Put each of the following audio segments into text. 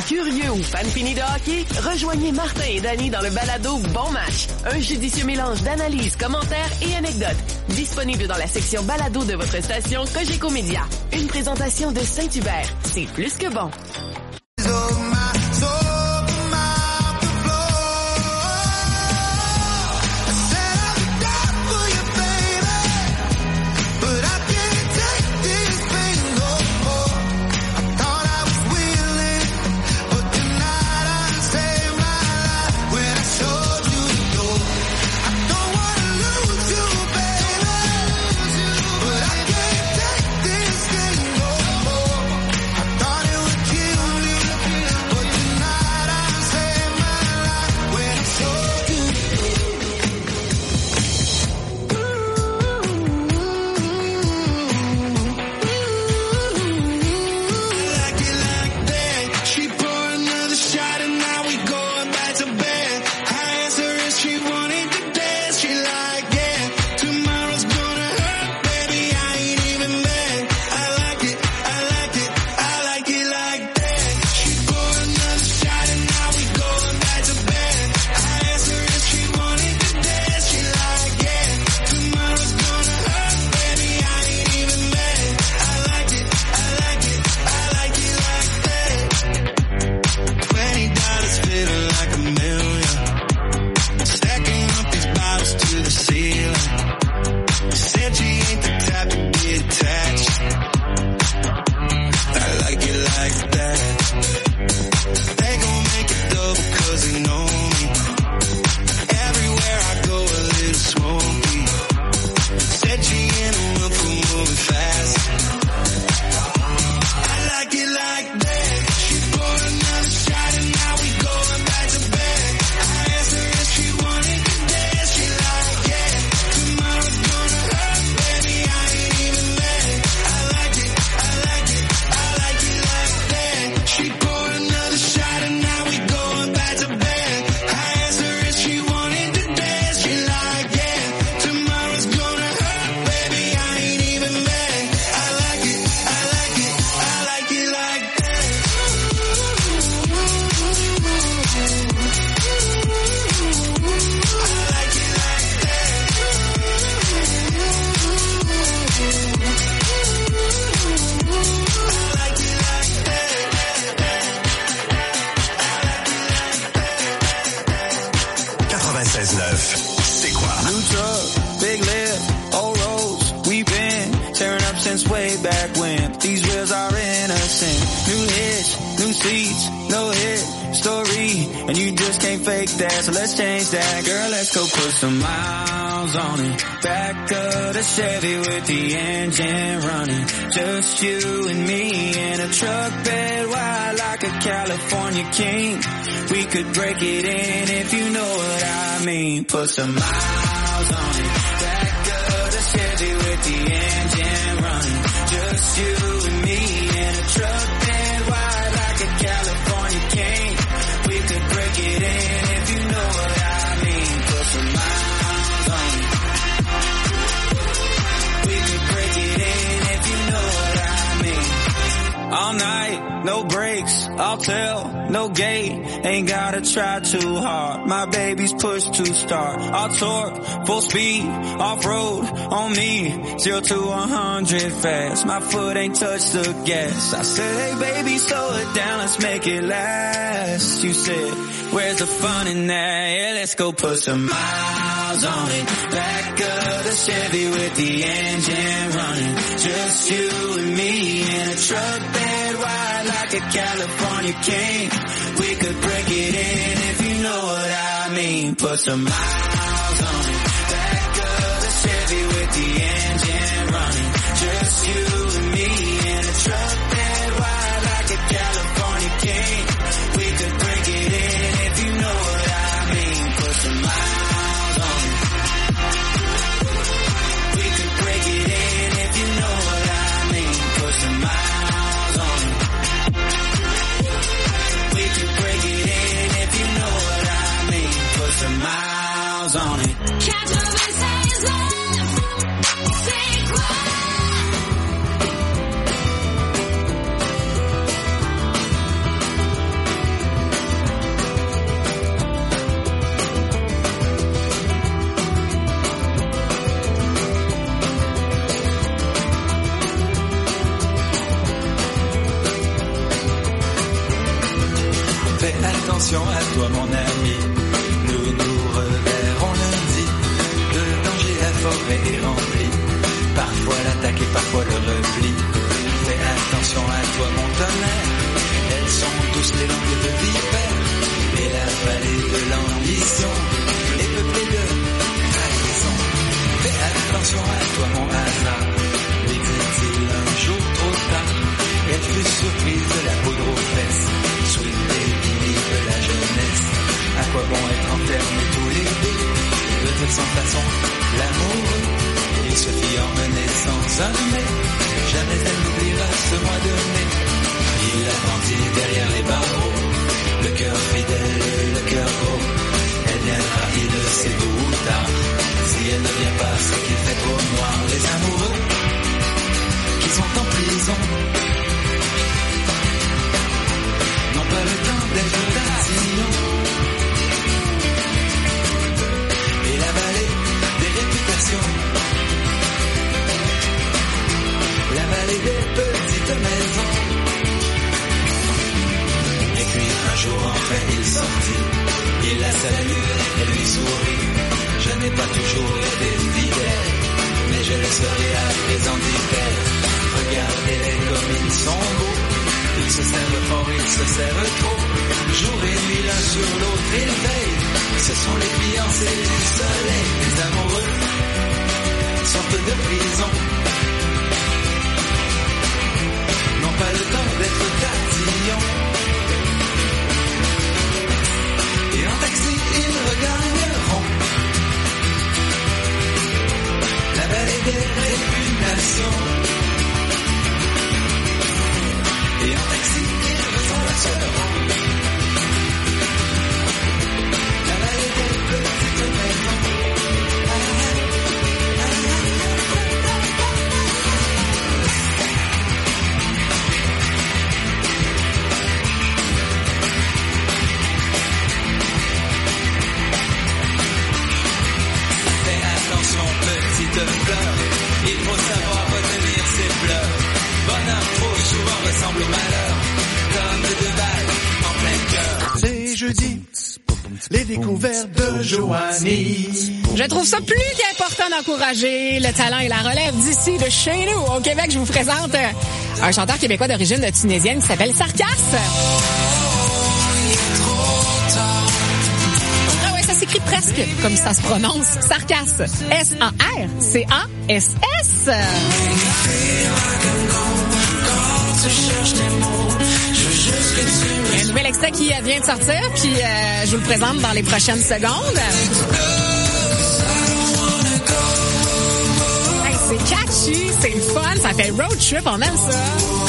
Curieux ou fan fini de hockey? Rejoignez Martin et Danny dans le balado Bon Match. Un judicieux mélange d'analyses, commentaires et anecdotes. Disponible dans la section balado de votre station Cogeco Média. Une présentation de Saint-Hubert. C'est plus que bon. So let's change that, girl, let's go put some miles on it. Back of the Chevy with the engine running. Just you and me in a truck bed wide like a California king. We could break it in if you know what I mean. Put some miles on it. Back of the Chevy with the engine running. Just you and me in a truck bed wide like a California king. We could break it in. All night, no brakes, I'll tell, no gate, ain't gotta try too hard, my baby's push to start, I'll torque, full speed, off-road, on me, 0 to 100 fast, my foot ain't touched the gas, I said, hey baby, slow it down, let's make it last, you said, where's the fun in that, yeah, let's go put some miles on it, back of the Chevy with the engine running, just you and me in a truck bed wide like a California king. We could break it in if you know what I mean. Put some miles on it. Back of the Chevy with the engine running. Just you and me in a truck bed wide like a California king. We could break it in if you know what I mean. Put some miles on it. We could break it in if you know what I mean. Put some miles on it. We could break it in if you know what I mean. Put some miles on it. Fais attention à toi mon ami, nous nous reverrons lundi. Le danger, la forêt est remplie, parfois l'attaque et parfois le repli. Fais attention à toi mon tonnerre, elles sont douces les langues de vipère. Et la vallée de l'ambition est peuplée de trahison. Fais attention à toi mon hasard, lui dit-il un jour trop tard. Elle fut surprise de la poudre aux fesses, sweet baby de la jeunesse. À quoi bon être enfermés tous les deux, de dire sans façon l'amoureux. Il se fit emmener sans un mais, jamais elle n'oubliera ce mois de mai. Il attendit derrière les barreaux, le cœur fidèle, le cœur gros. Elle viendra, il le sait tôt ou tard. Si elle ne vient pas, c'est qu'il fait trop noir. Les amoureux qui sont en prison n'ont pas le temps d'être tatillons. Et la vallée des réputations, la vallée des petites maisons. Et puis un jour enfin il sortit, il la salue, elle lui sourit. Je n'ai pas toujours été fidèle, mais je le serai à présent, dit-elle. Regardez-les comme ils sont beaux, ils se servent fort, ils se servent trop. Jour et nuit l'un sur l'autre ils veillent, ce sont les fiancés du soleil. Les amoureux sortent de prison, n'ont pas le temps d'être tatillons. Et en taxi ils regagneront la vallée des réputations. Et en taxi ils retraverseront la vallée des petites maisons. Petite fleur, il faut savoir retenir ses pleurs. Bonheur trop souvent ressemble au malheur, comme deux balles en plein cœur. C'est jeudi, les découvertes de Joanie. Je trouve ça plus qu'important d'encourager le talent et la relève d'ici, de chez nous. Au Québec, je vous présente un chanteur québécois d'origine tunisienne qui s'appelle Sarkas. Ça s'écrit presque comme ça se prononce. Sarkas. S-A-R-C-A-S-S. Un nouvel extrait qui vient de sortir, puis je vous le présente dans les prochaines secondes. Hey, c'est catchy, c'est le fun, ça fait road trip, on aime ça.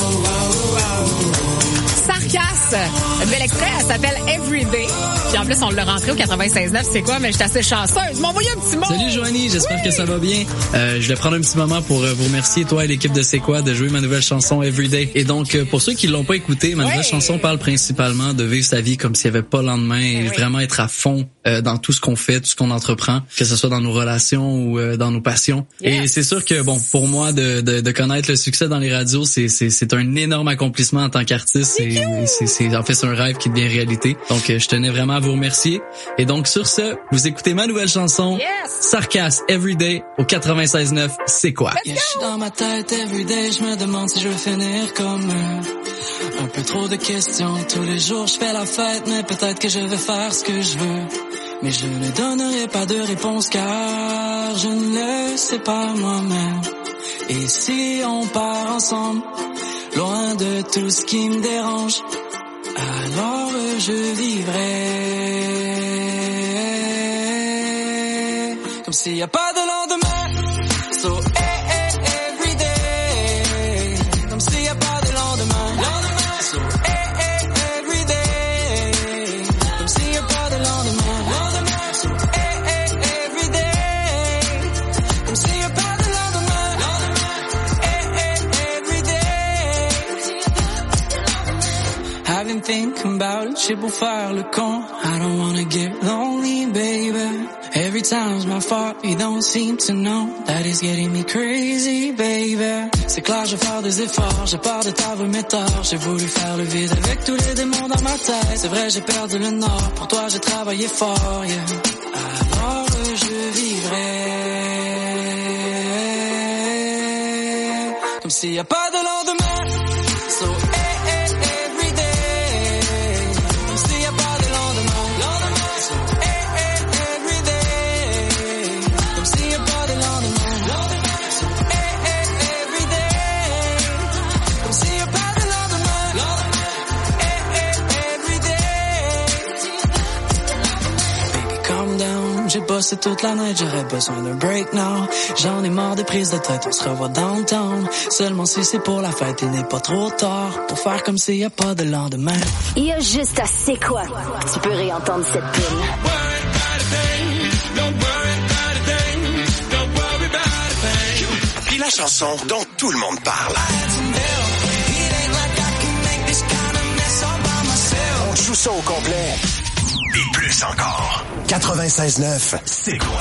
Sarkas, un nouvel extrait, elle s'appelle Everyday. Puis en plus, on l'a rentré au 96.9, c'est quoi? Mais j'étais assez chanceuse. M'envoyer un petit mot. Salut Joanie, j'espère que ça va bien. Je voulais prendre un petit moment pour vous remercier, toi et l'équipe de C'est quoi, de jouer ma nouvelle chanson Everyday. Et donc, pour ceux qui l'ont pas écouté, ma nouvelle chanson parle principalement de vivre sa vie comme s'il n'y avait pas le lendemain et vraiment être à fond dans tout ce qu'on fait, tout ce qu'on entreprend, que ce soit dans nos relations ou dans nos passions. Yes. Et c'est sûr que, bon, pour moi, de connaître le succès dans les radios, c'est un énorme accomplissement en tant qu'artiste. C'est en fait, c'est un rêve qui devient réalité. Donc, je tenais vraiment à vous remercier. Et donc, sur ce, vous écoutez ma nouvelle chanson, Sarkas, Everyday, au 96.9, C'est quoi? Je suis dans ma tête everyday, je me demande si je vais finir comme eux. Un peu trop de questions, tous les jours je fais la fête, mais peut-être que je vais faire ce que je veux. Mais je ne donnerai pas de réponse car je ne le sais pas moi-même. Et si on part ensemble, loin de tout ce qui me dérange, alors je vivrai comme s'il n'y a pas de lendemain. So every day, comme s'il n'y a pas de lendemain. So every day, comme s'il n'y a pas de lendemain. So every day, comme s'il n'y a pas de lendemain. Every day. I've been thinking about it, j'ai beau faire le con. I don't wanna get lonely, baby. Every time's my fault, he don't seem to know that he's getting me crazy, baby. C'est clair, je vais faire des efforts, j'ai peur de t'avouer mes torts. J'ai voulu faire le vide avec tous les démons dans ma tête. C'est vrai, j'ai perdu le nord, pour toi j'ai travaillé fort, yeah. Alors je vivrai comme s'il y a pas de lendemain. So, every day, comme s'il y a pas de lendemain. So, every day, comme s'il y a pas de lendemain. So, every day, comme s'il y a pas de lendemain. Every day. Baby, calm down, j'ai bossé toute la nuit, j'aurais besoin d'un break now. J'en ai marre des prises de tête, on se revoit downtown. Seulement si c'est pour la fête, il n'est pas trop tard pour faire comme s'il y a pas de lendemain. Il y a juste à C'est quoi. Tu peux réentendre cette pile. Puis la chanson dont tout le monde parle. On joue ça au complet. Et plus encore. 96.9, c'est quoi?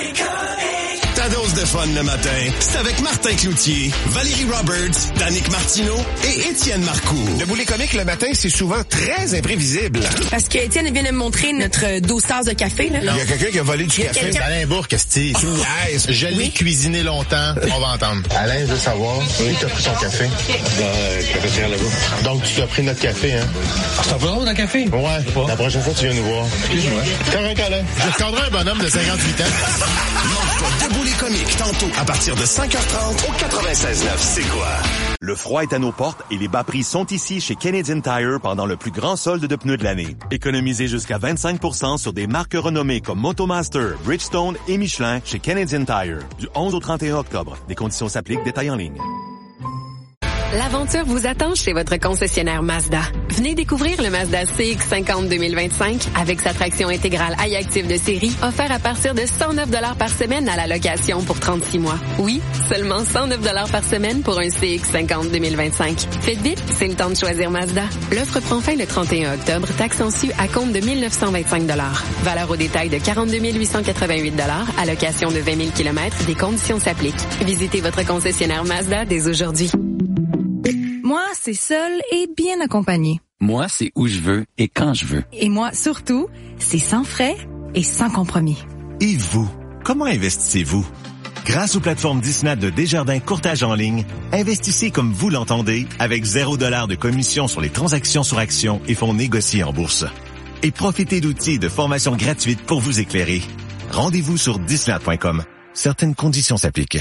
Ta dose de fun le matin, c'est avec Martin Cloutier, Valérie Roberts, Danick Martineau et Étienne Marcoux. Le boulet comique le matin, c'est souvent très imprévisible. Parce que Étienne vient de me montrer notre 12 tasses de café. Là. Il y a quelqu'un qui a volé du café. Alain Bourque, tu niaises. Je l'ai cuisiné longtemps. On va entendre. Alain veut savoir, oui, tu as pris son café. Cafetière là-bas. Donc, tu t'as pris notre café, hein? Tu t'as pas droit d'un café? Ouais. La prochaine fois, tu viens nous voir. Excuse-moi. Correct, Alain. Je recadrerai un bonhomme de 58 ans. Mange-toi debout les comiques tantôt à partir de 5h30 au 96.9, c'est quoi? Le froid est à nos portes et les bas prix sont ici chez Canadian Tire pendant le plus grand solde de pneus de l'année. Économisez jusqu'à 25% sur des marques renommées comme Motomaster, Bridgestone et Michelin chez Canadian Tire. Du 11 au 31 octobre. Des conditions s'appliquent, détails en ligne. L'aventure vous attend chez votre concessionnaire Mazda. Venez découvrir le Mazda CX-50 2025 avec sa traction intégrale iActive de série offert à partir de 109 $ par semaine à la location pour 36 mois. Oui, seulement 109 $ par semaine pour un CX-50 2025. Faites vite, c'est le temps de choisir Mazda. L'offre prend fin le 31 octobre, taxe en su à compte de 1 925 $. Valeur au détail de 42 888 $, allocation de 20 000 km, des conditions s'appliquent. Visitez votre concessionnaire Mazda dès aujourd'hui. Moi, c'est seul et bien accompagné. Moi, c'est où je veux et quand je veux. Et moi, surtout, c'est sans frais et sans compromis. Et vous, comment investissez-vous? Grâce aux plateformes Disney de Desjardins Courtage en ligne, investissez comme vous l'entendez avec 0 $ de commission sur les transactions sur actions et fonds négociés en bourse. Et profitez d'outils de formation gratuite pour vous éclairer. Rendez-vous sur disney.com. Certaines conditions s'appliquent.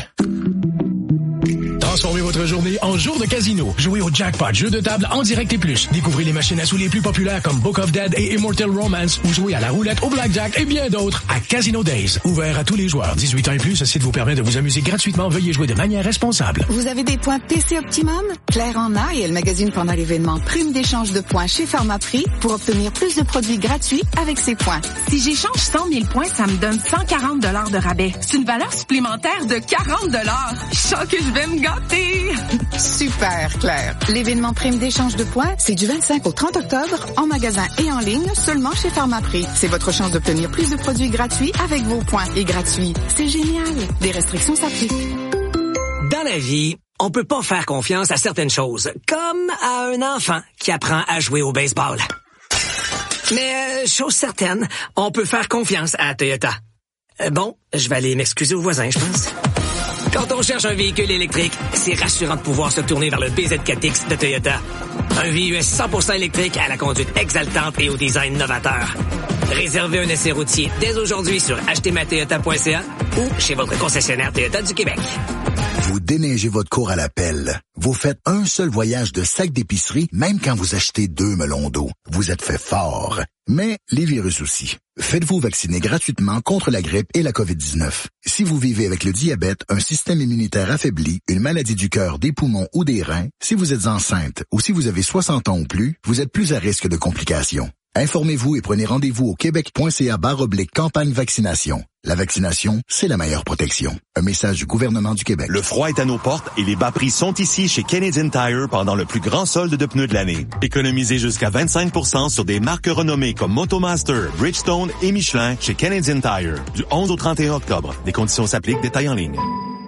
Transformez votre journée en jour de casino. Jouez au Jackpot, jeu de table en direct et plus. Découvrez les machines à sous les plus populaires comme Book of Dead et Immortal Romance ou jouez à la roulette, au blackjack et bien d'autres à Casino Days. Ouvert à tous les joueurs. 18 ans et plus, ce site vous permet de vous amuser gratuitement. Veuillez jouer de manière responsable. Vous avez des points PC Optimum? Claire en a et elle magazine pendant l'événement Prime d'échange de points chez Pharmaprix pour obtenir plus de produits gratuits avec ses points. Si j'échange 100 000 points, ça me donne 140 $ de rabais. C'est une valeur supplémentaire de 40 $. Je sens que je vais me gâter. Super, Claire. L'événement Prime d'échange de points, c'est du 25 au 30 octobre, en magasin et en ligne, seulement chez Pharmaprix. C'est votre chance d'obtenir plus de produits gratuits avec vos points. Et gratuits, c'est génial. Des restrictions s'appliquent. Dans la vie, on peut pas faire confiance à certaines choses, comme à un enfant qui apprend à jouer au baseball. Mais chose certaine, on peut faire confiance à Toyota. Bon, je vais aller m'excuser aux voisins, je pense. Quand on cherche un véhicule électrique, c'est rassurant de pouvoir se tourner vers le BZ4X de Toyota. Un VUS 100% électrique à la conduite exaltante et au design novateur. Réservez un essai routier dès aujourd'hui sur achetezmatoyota.ca ou chez votre concessionnaire Toyota du Québec. Vous déneigez votre cour à la pelle. Vous faites un seul voyage de sac d'épicerie, même quand vous achetez 2 melons d'eau. Vous êtes fait fort. Mais les virus aussi. Faites-vous vacciner gratuitement contre la grippe et la COVID-19. Si vous vivez avec le diabète, un système immunitaire affaibli, une maladie du cœur, des poumons ou des reins, si vous êtes enceinte ou si vous avez 60 ans ou plus, vous êtes plus à risque de complications. Informez-vous et prenez rendez-vous au québec.ca/campagne vaccination. La vaccination, c'est la meilleure protection. Un message du gouvernement du Québec. Le froid est à nos portes et les bas prix sont ici chez Canadian Tire pendant le plus grand solde de pneus de l'année. Économisez jusqu'à 25% sur des marques renommées comme Motomaster, Bridgestone et Michelin chez Canadian Tire. Du 11 au 31 octobre. Des conditions s'appliquent, détails en ligne.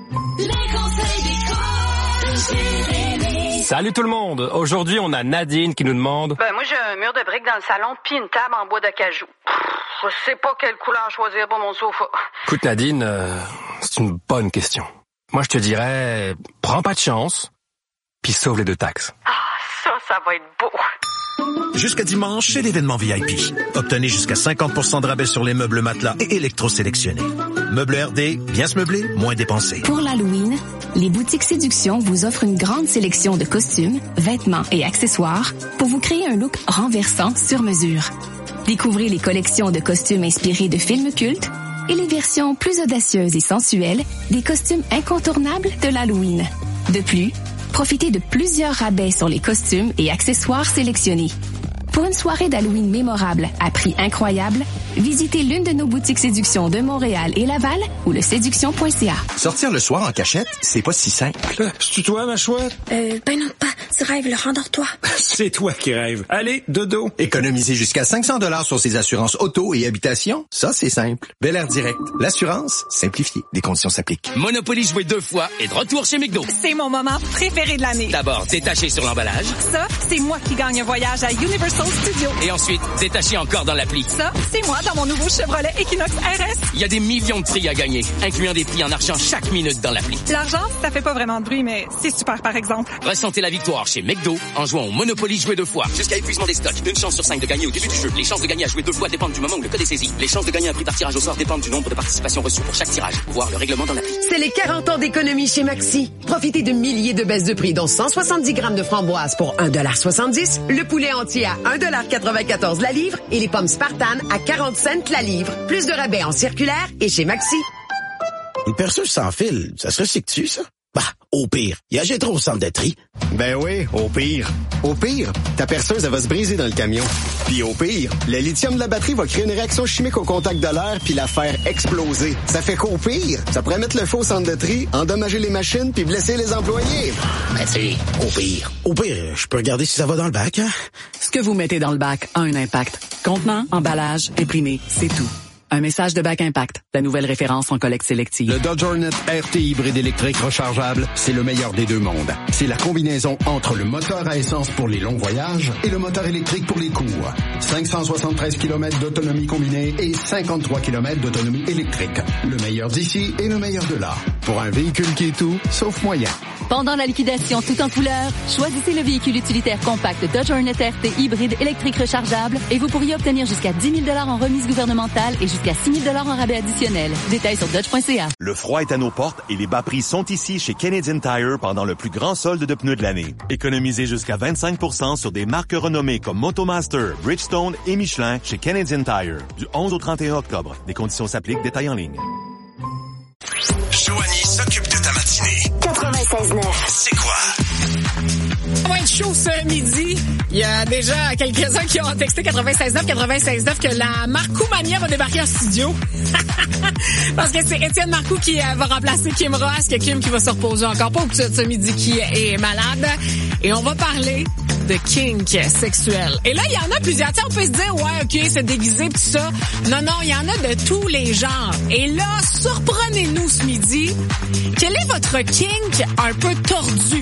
Salut tout le monde! Aujourd'hui, on a Nadine qui nous demande... moi, j'ai un mur de briques dans le salon puis une table en bois d'acajou. Je sais pas quelle couleur choisir pour mon sofa. Écoute, Nadine, c'est une bonne question. Moi, je te dirais, prends pas de chance, puis sauve les 2 taxes. Ça va être beau. Jusqu'à dimanche, chez l'événement VIP. Obtenez jusqu'à 50% de rabais sur les meubles matelas et électrosélectionnés. Meubles RD, bien se meubler, moins dépensé. Pour l'Halloween, les boutiques Séduction vous offrent une grande sélection de costumes, vêtements et accessoires pour vous créer un look renversant sur mesure. Découvrez les collections de costumes inspirés de films cultes et les versions plus audacieuses et sensuelles des costumes incontournables de l'Halloween. De plus, profitez de plusieurs rabais sur les costumes et accessoires sélectionnés. Pour une soirée d'Halloween mémorable à prix incroyable, visitez l'une de nos boutiques Séduction de Montréal et Laval ou le séduction.ca. Sortir le soir en cachette, c'est pas si simple. C'est toi, ma chouette? Ben non, pas. Tu rêves, le rendors-toi. C'est toi qui rêves. Allez, dodo. Économiser jusqu'à 500 $ sur ses assurances auto et habitation, ça c'est simple. Bel Air Direct. L'assurance simplifiée. Des conditions s'appliquent. Monopoly joué 2 fois et de retour chez McDo. C'est mon moment préféré de l'année. D'abord, détaché sur l'emballage. Ça, c'est moi qui gagne un voyage à Universal Studios. Et ensuite, détaché encore dans l'appli. Ça, c'est moi dans mon nouveau Chevrolet Equinox RS. Il y a des millions de prix à gagner, incluant des prix en argent chaque minute dans l'appli. L'argent, ça fait pas vraiment de bruit, mais c'est super par exemple. Ressentez la victoire chez McDo en jouant au Monopoly joué 2 fois. Jusqu'à épuisement des stocks. Une chance sur 5 de gagner au début du jeu. Les chances de gagner à jouer 2 fois dépendent du moment où le code est saisi. Les chances de gagner un prix par tirage au sort dépendent du nombre de participations reçues pour chaque tirage. Voir le règlement dans l'appli. C'est les 40 ans d'économie chez Maxi. Profitez de milliers de baisses de prix, dont 170 grammes de framboises pour 1,70 $, le poulet entier à 1,94 $ la livre et les pommes Spartan à 40 cents la livre. Plus de rabais en circulaire et chez Maxi. Une perceuse sans fil, ça se recycle-tu, ça? Bah, au pire, il y a trop au centre de tri. Ben oui, au pire. Au pire, ta perceuse, elle va se briser dans le camion. Puis au pire, le lithium de la batterie va créer une réaction chimique au contact de l'air puis la faire exploser. Ça fait qu'au pire, ça pourrait mettre le feu au centre de tri, endommager les machines puis blesser les employés. Ben tu sais, au pire. Au pire, je peux regarder si ça va dans le bac, hein? Ce que vous mettez dans le bac a un impact. Contenant, emballage, imprimé, c'est tout. Un message de Bac Impact, la nouvelle référence en collecte sélective. Le Dodge Hornet RT hybride électrique rechargeable, c'est le meilleur des deux mondes. C'est la combinaison entre le moteur à essence pour les longs voyages et le moteur électrique pour les courts. 573 km d'autonomie combinée et 53 km d'autonomie électrique. Le meilleur d'ici et le meilleur de là. Pour un véhicule qui est tout, sauf moyen. Pendant la liquidation tout en couleur, choisissez le véhicule utilitaire compact Dodge Hornet RT hybride électrique rechargeable et vous pourriez obtenir jusqu'à 10 000 $ en remise gouvernementale et jusqu'à 6 000 $ en rabais additionnel. Détails sur dodge.ca. Le froid est à nos portes et les bas prix sont ici chez Canadian Tire pendant le plus grand solde de pneus de l'année. Économisez jusqu'à 25% sur des marques renommées comme Motomaster, Bridgestone et Michelin chez Canadian Tire. Du 11 au 31 octobre. Des conditions s'appliquent, détails en ligne. Joanie s'occupe de ta matinée. 96.9. C'est quoi? Ça va être chaud ce midi. Il y a déjà quelques-uns qui ont texté 96.9 que la Marcoumania va débarquer en studio. Parce que c'est Étienne Marcoux qui va remplacer Kim Ross, que Kim qui va se reposer encore pas ce midi qui est malade. Et on va parler de kink sexuel. Et là, il y en a plusieurs. Tu sais, on peut se dire, ouais, OK, c'est déguisé pis tout ça. Non, il y en a de tous les genres. Et là, surprenez-nous ce midi. Quel est votre kink un peu tordu?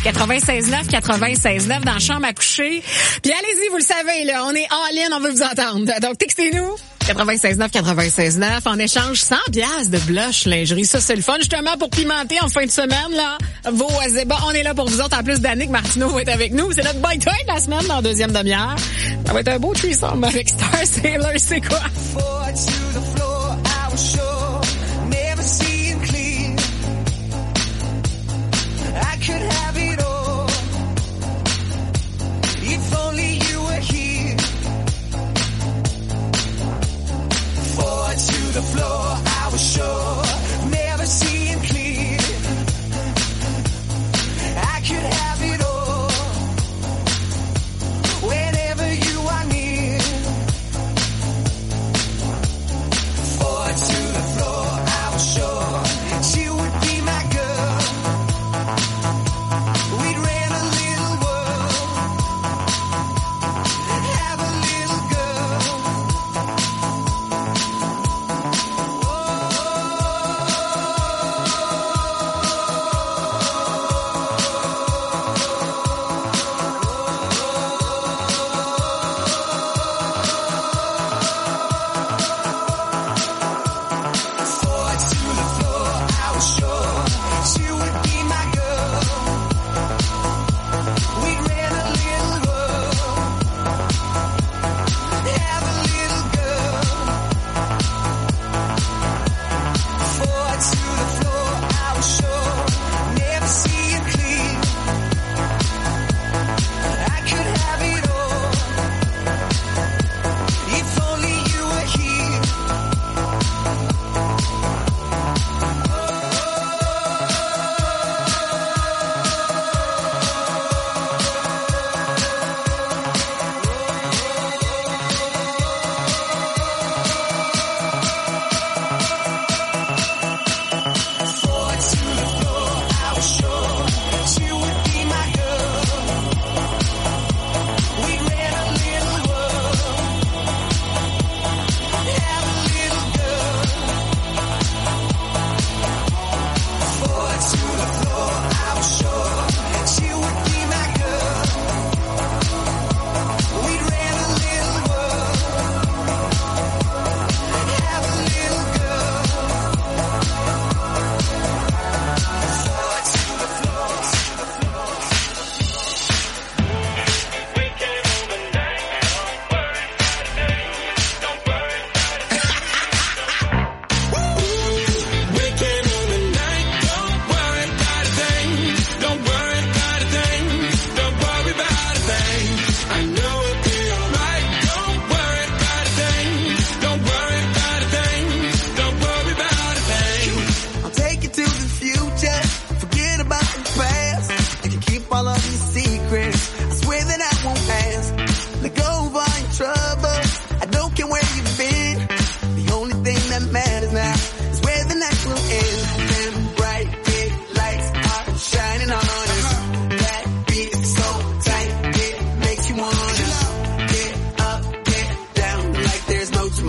96.9 dans la chambre à coucher. Puis allez-y, vous le savez, là, on est all-in, on veut vous entendre. Donc, textez-nous. 96.9 en échange 100 $ de blush lingerie. Ça, c'est le fun, justement, pour pimenter en fin de semaine, là. Vos ébats, on est là pour vous autres. En plus, Danick Martineau va être avec nous. C'est notre boy toy de la semaine dans la deuxième demi-heure. Ça va être un beau threesome avec Star Sailor. C'est quoi? To the floor, I was sure, never seeing clear. I could have it all, whenever you are near.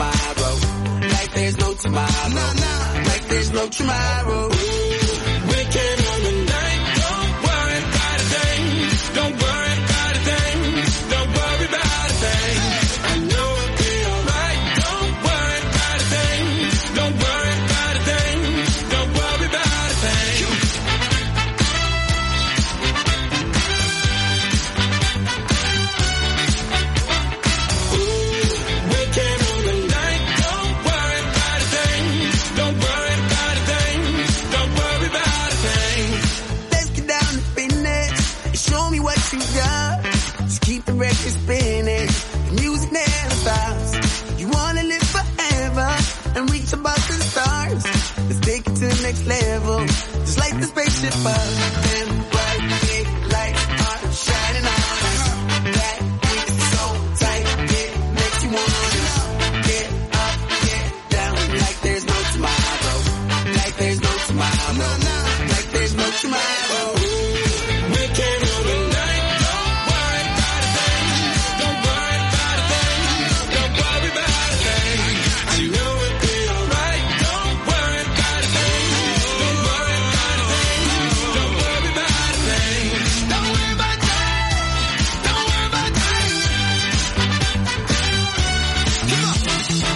tomorrow. Like there's no tomorrow. Like there's no tomorrow. We can on the night. Don't worry about a thing. Don't worry about a thing. Don't worry about a thing. I know it'll be alright. Don't worry about a thing. Don't worry about a thing. Don't worry about a thing. We can on the night. Don't worry about a thing. Don't worry about a thing. Don't worry about a thing. Let's get down to business. Show me what you got. Just keep the record spinning. The music never stops. You wanna live forever and reach above the stars. Let's take it to the next level. Just like the spaceship up. Them bright big lights are shining on us. That is so tight, it makes you wanna get up, get down. Like there's no tomorrow. Like there's no tomorrow. Like there's no tomorrow. We can rule the night. Don't worry about a thing. Don't worry about a thing. Don't worry about a thing. I know it'll be alright. Don't worry about a thing. Don't worry about a thing. Don't worry about a thing. Don't worry about a thing. Don't worry about a thing. Come on.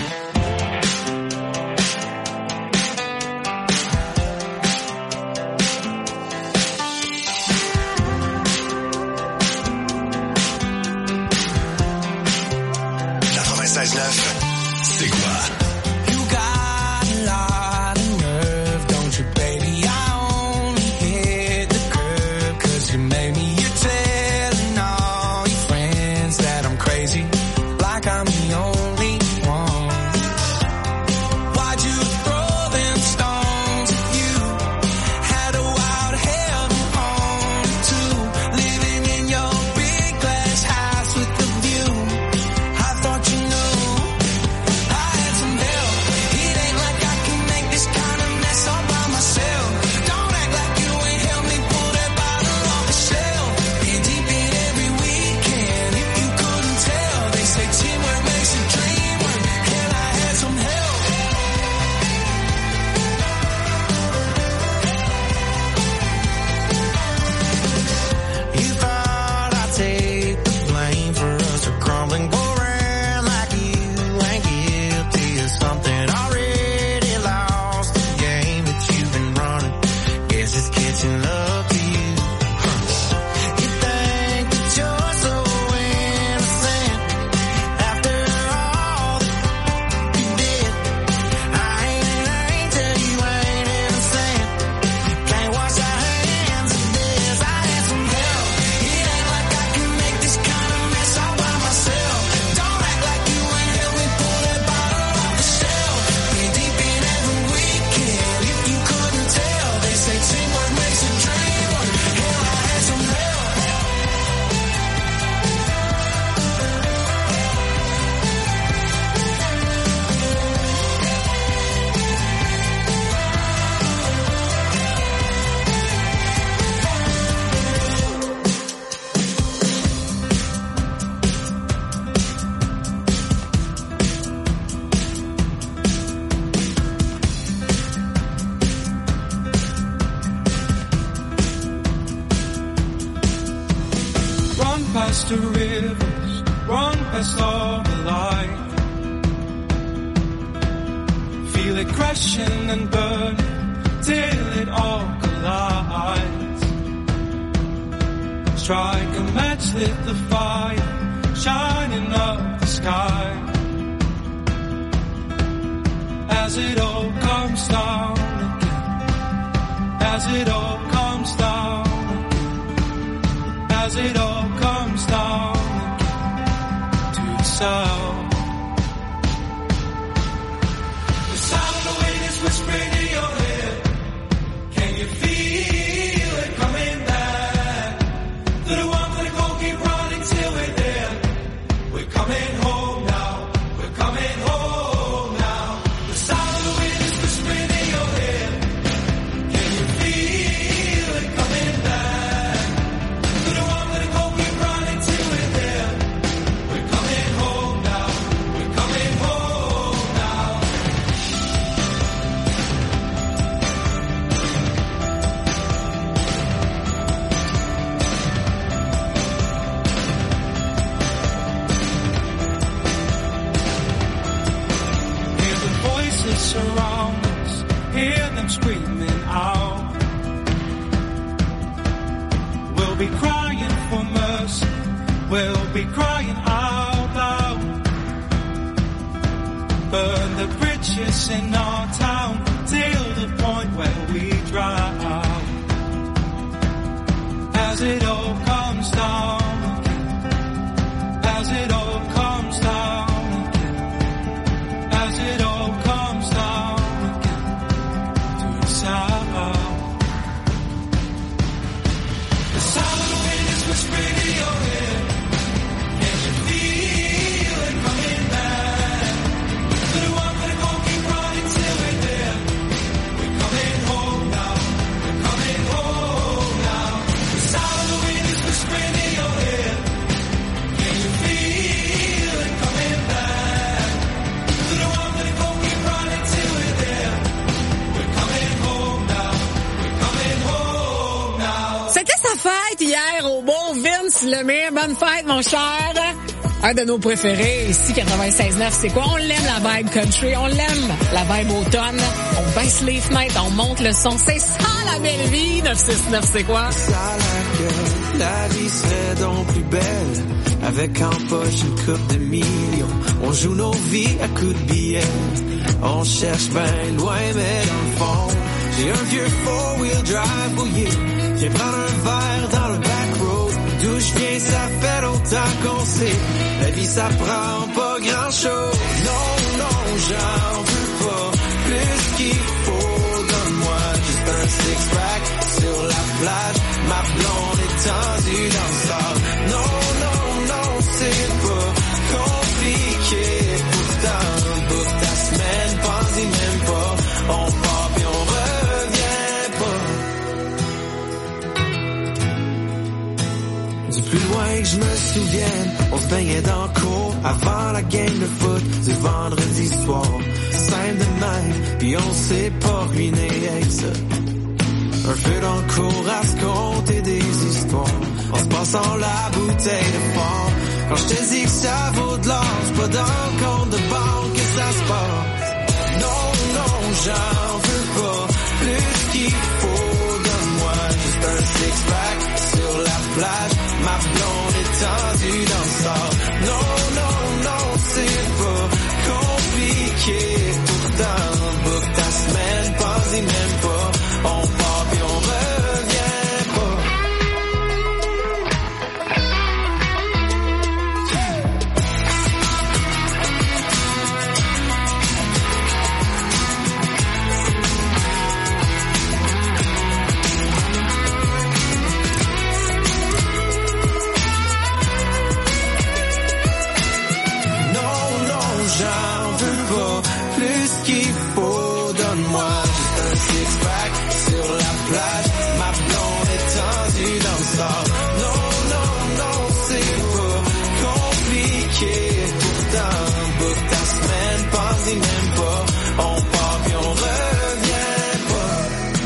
C'est quoi? You got a lot of nerve, don't you, baby? I only hit the curb 'cause you made me. You're telling all your friends that I'm crazy, like I'm the only one. Why'd you throw them stones if you had a wild heaven home too? Living in your big glass house with the view. I thought you knew. I had some help. It ain't like I can make this kind of mess all by myself. Don't act like you ain't helped me pull that bottle off the shelf. Been deep in every weekend. If you couldn't tell, they say teamwork makes a dream work. Hell, I had some help. You thought I'd take the blame for us to crumbling, go around like you ain't guilty of something. Already lost the game that you've been running. Guess it's catching up to you. You think that you're so innocent after all that you did. I ain't an angel, you ain't innocent. Can't wash our hands of this. I had some help. It ain't like I can make this kind of mess all by myself. Don't act like you ain't helped me pull that bottle off the shelf. Been deep in every weekend. If you couldn't tell, they say teamwork makes a dream work. Hell, I had some help. Run past the rivers, run past all the light. Feel it crashing and burning till it all collides. Strike a match, lit the fire, shining up the sky. As it all comes down again, as it all comes down again, as it all comes down again to the sound. The sound of the wind is whispering in your head. Can you feel it coming back? To the one for the goal, keep running till we're there. We're coming home now. We're coming home now. The sound of the wind is whispering in your head. Can you feel it coming back? To the one for the goal, keep running till we're there. We're coming home now. We're coming home surround us, hear them screaming out. We'll be crying for mercy, we'll be crying out loud. Burn the bridges in our town till the point where we drown. As it all comes down again, as it all comes down again, as it all comes down again to the sound. The sound of the wind is whispering in your ear. Can you feel it coming back? To the one that won't keep running till we're there. We're coming home now, we're coming home now. The sound of the wind is whispering in your ear. Can you feel it coming back? To the one that won't keep running till we're there. We're coming home now, we're coming home now. C'était sa fête hier au bon Vince Lemire. Bonne fête, mon cher. Un de nos préférés, ici, 96.9, c'est quoi? On l'aime, la vibe country. On l'aime, la vibe automne. On baisse les fenêtres, on monte le son. C'est ça, la belle vie. 969, c'est quoi? Ça laquelle la vie serait donc plus belle. Avec en poche une coupe de millions. On joue nos vies à coups de billets. On cherche bien loin, mais dans le fond, j'ai un vieux four-wheel drive bouillé. J'ai prendre un verre dans le back road. D'où je viens, ça fait longtemps qu'on sait. La vie, ça prend pas grand-chose. Non, non, j'en veux pas plus qu'il faut. Donne-moi juste un six-pack sur la plage. Ma blonde est tendue dans le sable. Non, non, non, c'est pas compliqué. Pourtant, book ta semaine, pense-y même pas. On part puis on revient pas. Du plus loin que je me souvienne, on se baignait dans le cours avant la game de foot du vendredi soir. Scène de même, puis on s'est pas ruiné avec ça. Un feu dans le cours à se compter des histoires. En se passant la bouteille de fort. Quand je te dis que ça vaut de l'or, c'est pas dans le compte de banque que ça se passe. Non, non, j'en veux pas plus qu'il faut. Donne-moi juste un six-pack sur la plage. Ma blonde est tendue dans le sable. Non, non, non, c'est pas compliqué. Pourtant, book ta semaine, pense-y même pas. On part puis on revient pas. J'en veux pas plus qu'il faut. Donne-moi juste un six-pack sur la plage. Ma blonde est tendue dans le sable. Non, non, non, c'est pas compliqué. Pourtant, book ta semaine, pense-y même pas. On part puis on revient pas.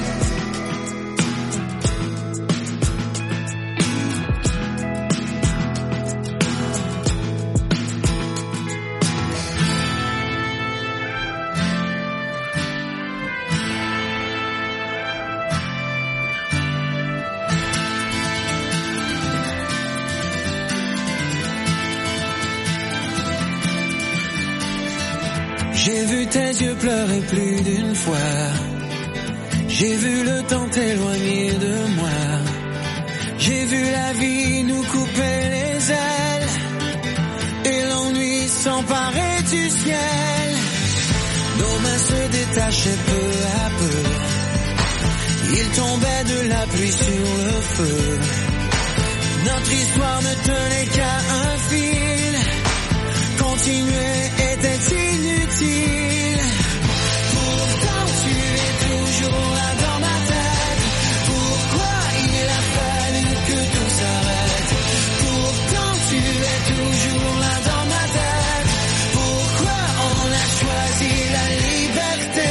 J'ai vu tes yeux pleurer plus d'une fois. J'ai vu le temps t'éloigner de moi. J'ai vu la vie nous couper les ailes et l'ennui s'emparer du ciel. Nos mains se détachaient peu à peu. Il tombait de la pluie sur le feu. Notre histoire ne tenait qu'à un fil. Continuer était inutile. Pourtant tu es toujours là dans ma tête. Pourquoi il a fallu que tout s'arrête? Pourtant tu es toujours là dans ma tête. Pourquoi on a choisi la liberté?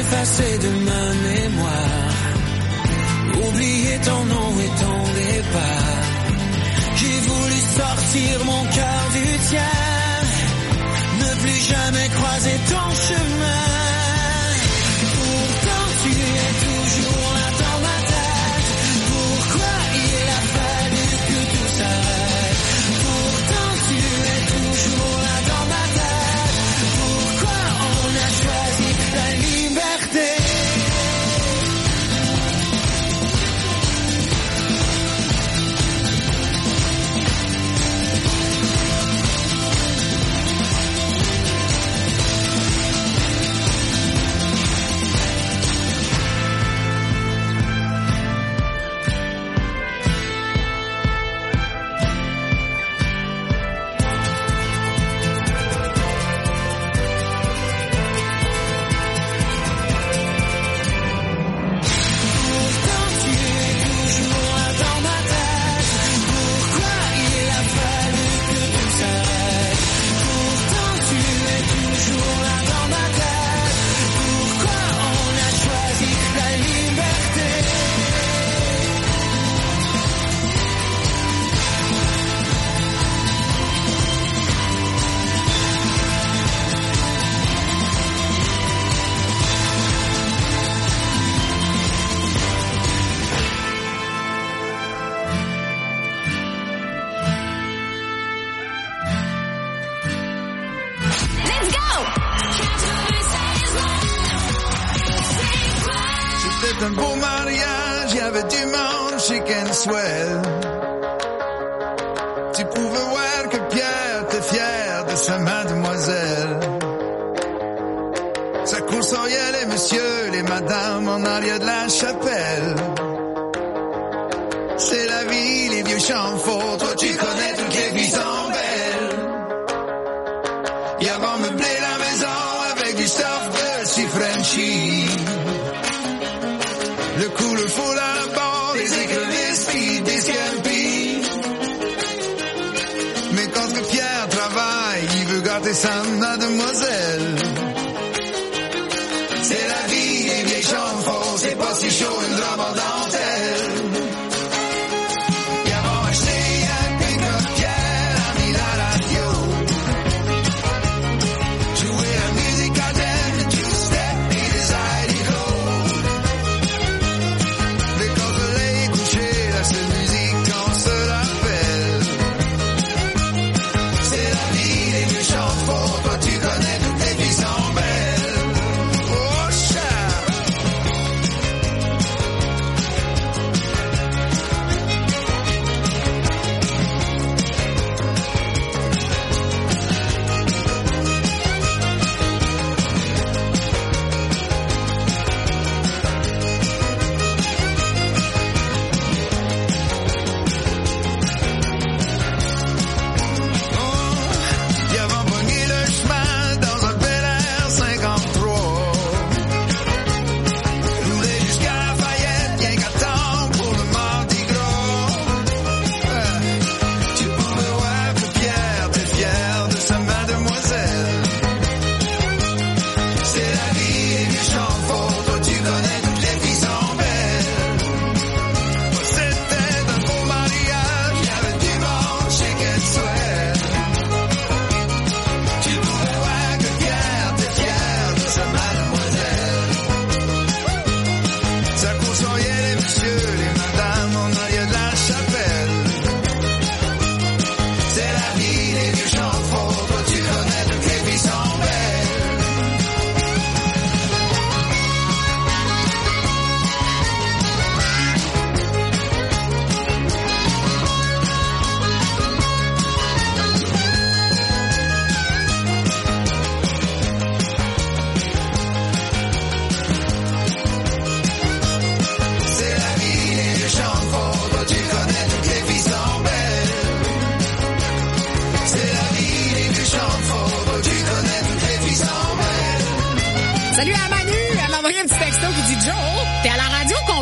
effacé de ma mémoire. Oublier ton nom et ton départ. J'ai voulu sortir mon cœur du tien, ne plus jamais croiser ton chemin. Pourtant tu es toujours là dans ma tête. Pourquoi il a fallu que tout s'arrête? Pourtant tu es toujours là dans ma tête. Pourquoi on a choisi la liberté? Un beau mariage, y avait du monde chez Kenswell. Tu pouvais voir que Pierre était fier de sa mademoiselle. Ça coursoyait les messieurs, les madames en arrière de la chapelle. C'est la vie, les vieux champs faux, toi tu connais toutes les vies sont belles. Y avant meublé la maison avec du stuff de si Frenchy. Le couleur full à la barre, des écrevisses pis des scampi. Mais quand que Pierre travaille, il veut gâter sa mademoiselle. C'est la vie des vieilles chambres faux, c'est pas si chaud une robe en dentelle. Ils vont acheter un pick-up, Pierre a mis la radio. Jouer la musique à thème, le two-step et les Zydeco. La seule musique qu'on se rappelle. C'est la vie des vieux chants faux. Toi tu connais toutes les vies sont belles. Oh chat.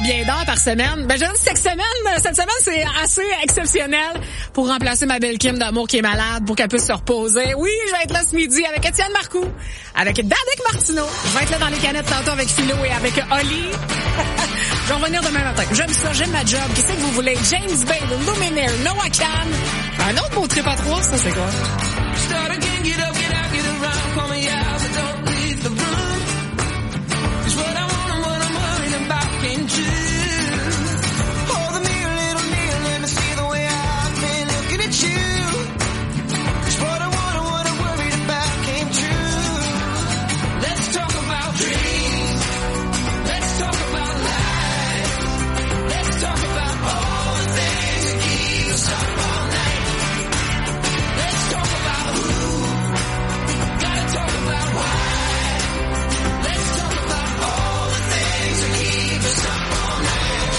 combien d'heures par semaine? Ben, je dis cette semaine, c'est assez exceptionnel pour remplacer ma belle Kim d'amour qui est malade, pour qu'elle puisse se reposer. Oui, je vais être là ce midi avec Étienne Marcoux, avec Danick Martineau. Je vais être là dans les canettes tantôt avec Philo et avec Oli. Je vais revenir demain matin. J'aime ça, j'aime ma job. Qu'est-ce que vous voulez? James Bay, Luminaire, Noah Khan. Un autre beau trip à 3, ça c'est quoi? Start again, get up, get out, get around, call me out, but don't leave the room. 'Cause what I want and what I'm worried about came true. Hold the mirror, little mirror, let me see the way I've been looking at you. 'Cause what I want and what I'm worried about came true. Let's talk about dreams. Let's talk about life. Let's talk about all the things that keep us up all night. Let's talk about who. Gotta talk about why. Let's talk about all the things that keep us up all night.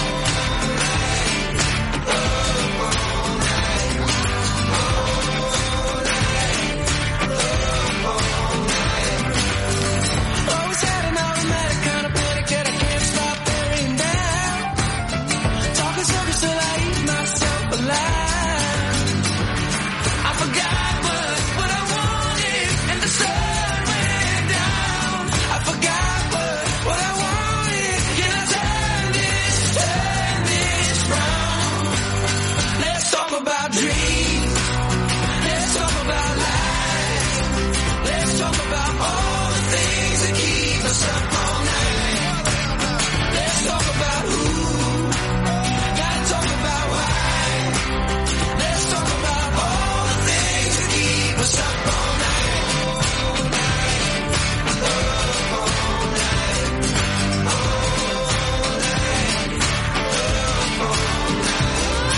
Up all night. All night. Up all night. Always had an automatic kind of panic that I can't stop tearing down. Talking circles till I eat myself alive. I forgot what I wanted, and the sun went down. I forgot what I wanted. Can I turn this round? Let's talk about dreams. Let's talk about life. Let's talk about all the things that keep us up all night. Let's talk about who. Gotta talk about why. Let's talk about all the things that keep us up all night. All night. Up all night. All night. Up all night.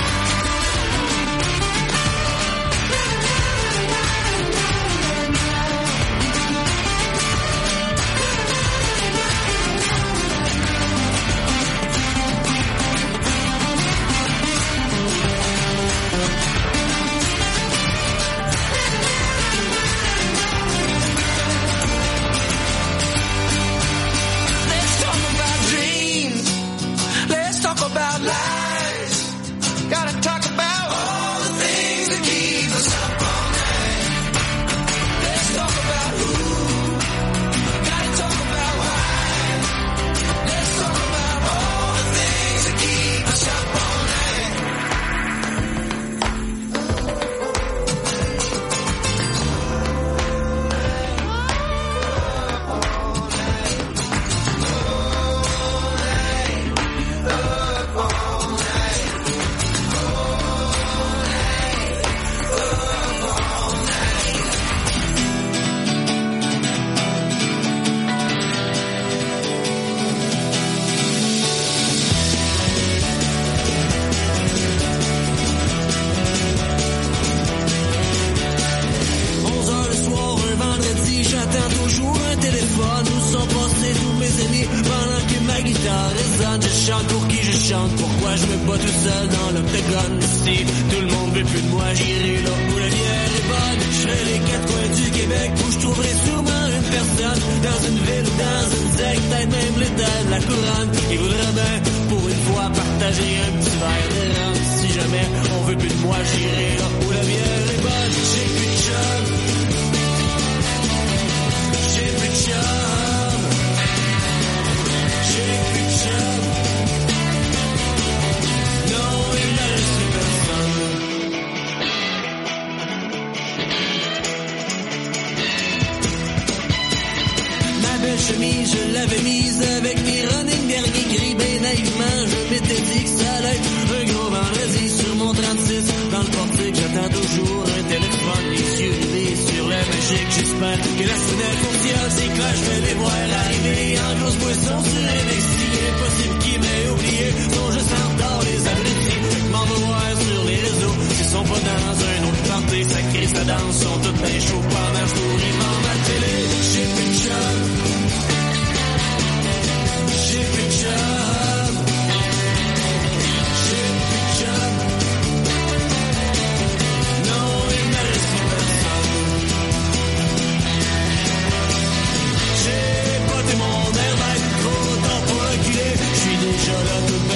Let's talk about dreams. Let's talk about lies. Gotta talk about all the things that keep us up all night. Let's talk about who. Gotta talk about why. Let's talk about all the things that keep us up all night. Up all night. Up all night. Le soir, un vendredi, j'attends toujours un téléphone où sont passés tous mes amis pendant que ma guitare résonne. Je chante pour qui je chante, pourquoi je me bats tout seul dans l'octogone. Si tout le monde veut plus de moi, j'irai là où la bière est bonne. Je ferai les quatre coins du Québec où je trouverai sûrement une personne dans une ville ou dans une secte, peut-être même l'état de la couronne. Il voudrait bien pour une fois partager un petit verre de rhum. Si jamais on veut plus de moi, j'irai là où la bière est bonne. J'ai plus de chum. J'ai plus de chum. J'ai plus de chum. Non, il ne reste plus personne. Ma belle chemise, je l'avais mise avec mes running derniers gris. Ben naïvement, je m'étais dit que ça allait être un gros vendredi sur mon 36. Dans le portique, j'attends toujours un téléphone, les yeux rivés sur la magique. J'espère que la sonnette fonctionne, c'est que je vais les voir arriver en grosse boisson sur un vexi. Impossible qu'ils m'aient oublié, sont juste en retard les abrutis. M'en va voir sur les réseaux, ils sont pas dans un autre party. Ça crie, ça danse, sont toutes bien chauds pendant je nourris ma télé. J'ai plus de chum. J'ai plus de chum. J'ai plus de chum. Non, il ne reste plus personne. J'ai poté mon air d'être trop temps pour reculer. J'suis déjà là tout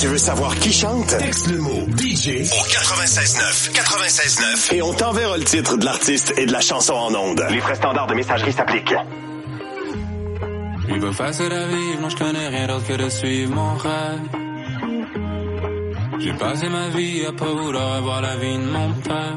Tu veux savoir qui chante? Texte le mot DJ au 96.9. 96.9. Et on t'enverra le titre de l'artiste et de la chanson en ondes. Les frais standards de messagerie s'appliquent. Il pas facile à vivre, non je connais rien d'autre que de suivre mon rêve. J'ai passé ma vie à pas vouloir avoir la vie de mon père.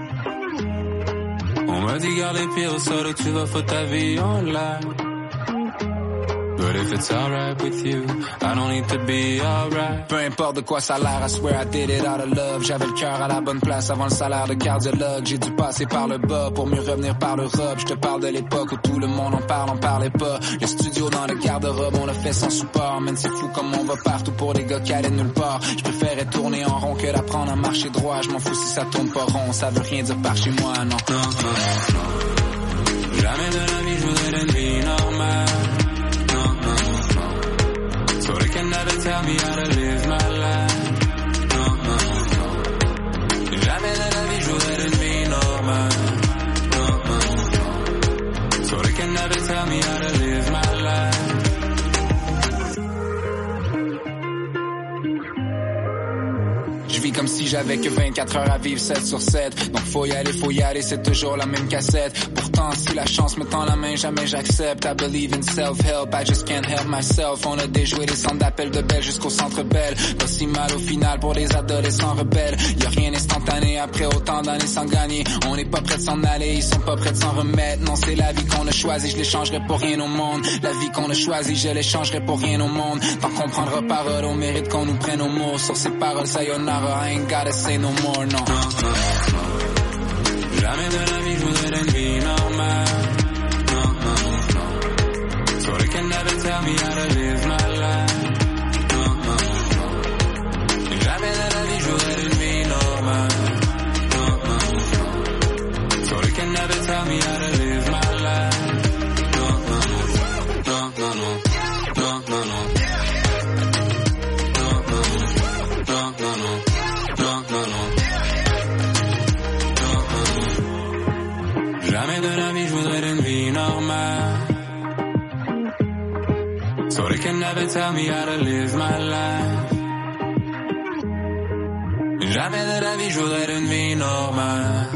On m'a dit garde les pieds au sol ou tu vas foutre ta vie en l'air. But if it's alright with you, I don't need to be alright. Peu importe de quoi ça a l'air, I swear I did it out of love. J'avais le cœur à la bonne place avant le salaire de cardiologue. J'ai dû passer par le bas pour mieux revenir par l'Europe. Je te parle de l'époque où tout le monde en parle, on parlait pas. Le studio dans le garde-robe, on l'a fait sans support. Man, c'est fou comme on va partout pour des gars qui allaient nulle part. Je préférais tourner en rond que d'apprendre à marcher droit. Je m'en fous si ça tourne pas rond, ça veut rien dire par chez moi, non. Jamais de la vie je voudrais une vie normale. So they can never tell me how to live my life. Jamais de la vie je voudrais une vie normale. So they can never tell me how to live my life. Je vis comme si j'avais que 24 heures à vivre 7 sur 7. Donc faut y aller, c'est toujours la même cassette. Pourtant si la chance me tend la main, jamais j'accepte. I believe in self-help, I just can't help myself. On a déjoué les centres d'appel de Belle jusqu'au centre Belle. Pas si mal au final pour les adolescents rebelles. Y'a rien instantané après autant d'années sans gagner. On n'est pas prêt de s'en aller, ils sont pas prêts de s'en remettre. Non c'est la vie qu'on a choisie, je l'échangerai pour rien au monde. La vie qu'on a choisie, je l'échangerai pour rien au monde. Tant qu'on prendra parole, on mérite qu'on nous prenne au mot. Sur ces paroles, sayonara, I ain't gotta say no more, no. Jamais de la vie je voudrais une vie normale. So they can never tell me how to live my life. Jamais de la vie je voudrais une vie normale. So they can never tell me how to live my life. No, no, no. No, no, no. Jamais de la vie je voudrais une vie normale. So they can never tell me how to live my life. Jamais de la vie je voudrais une vie normale.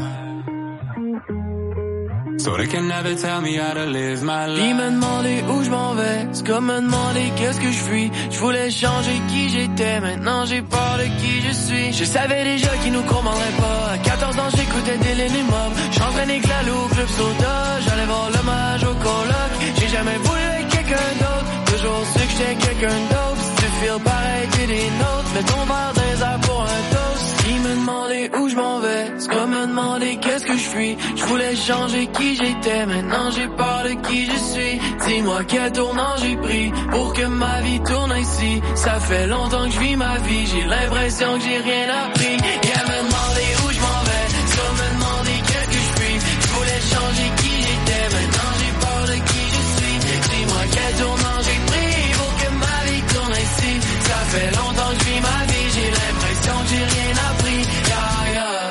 So they can never tell me how to live my life. Ils me demandaient où je m'en vais, c'est comme me demander qu'est-ce que je fuis. Je voulais changer qui j'étais, maintenant j'ai peur de qui je suis. Je savais déjà qu'ils nous commanderait pas. À 14 ans j'écoutais Dylan Mob. J'entraînais avec la loupe, club soda. J'allais voir l'hommage au coloc. J'ai jamais voulu être quelqu'un d'autre. Toujours su que j'étais quelqu'un d'autre. Si tu feels pareil que des nôtres, mets ton verre des airs pour un toast. Ils me demandaient où je m'en vais, c'est comme me demander qu'est-ce que je fuis. Je voulais changer qui j'étais, maintenant j'ai peur de qui je suis. Dis-moi quel tournant j'ai pris pour que ma vie tourne ici. Ça fait longtemps que je vis ma vie, j'ai l'impression que j'ai rien appris. Et à me demander où je m'en vais, c'est comme me demander qu'est-ce que je fuis. Je voulais changer qui j'étais, maintenant j'ai peur de qui je suis. Dis-moi quel tournant j'ai pris pour que ma vie tourne ici. Ça fait longtemps que je vis ma vie, j'ai l'impression que j'ai rien appris. Yeah, yeah.